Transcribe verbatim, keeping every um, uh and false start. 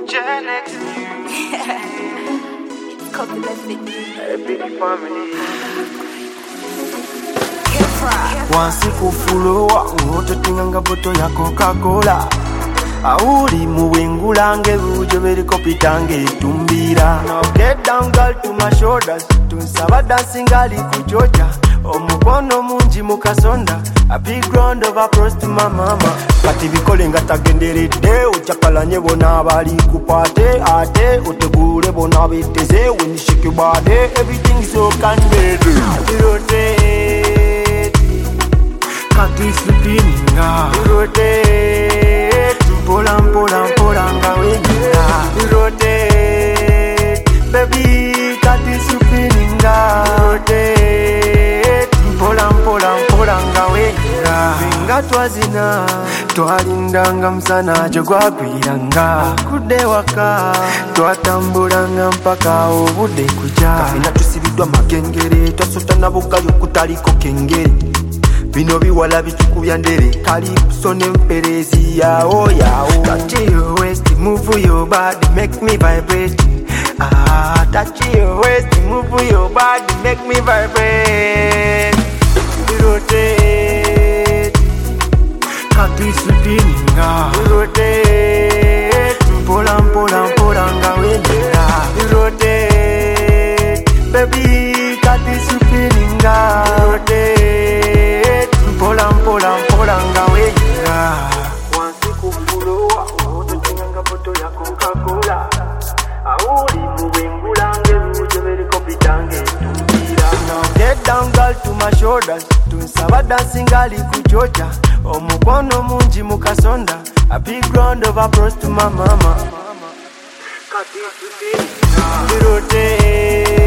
It's called the Netflix. A big family. Wansi kufulowa uhototinganga boto ya Coca-Cola. Auli muwengulange bujo beriko pitange tumbira. Now get down girl to my shoulders. Tunsaba dancing gali kuchocha. Omukono munji mukasonda. A big round of applause to my mama. Kati bikole nga tagenderedde ochakalanye bona abali kupate ate otegule bona biteze when you shake your body everything is so candid. Rotate kati slippinga rotate mpola mpola mpola nga wengira rotate baby kati slippinga rotate mpola mpola mpola nga wengira nga twazina twalindanga msana jogwagwiranga kudde waka twatambulanga mpaka obudde kuja kafina tusibidwa magengere twasota nabugayo kutaliko kengere bino biwala bitukubya ndere calypso n'emperezi yawo yawo touch your waist move your body make me vibrate ah touch your waist move your body make me vibrate rotate kati slippinga rotate mpola mpola mpola nga wengira rotate baby kati slippinga rotate mpola mpola mpola nga wengira wansi kufulowa uhototinganga boto ya Coca-Cola auli muwengulange bujo beriko pitange tumbira. Now get down girl to my shoulders. Tunsaba dancing gali kuchocha. Omukono munji mukasonda. A big round of applause to my mama. Kati rotate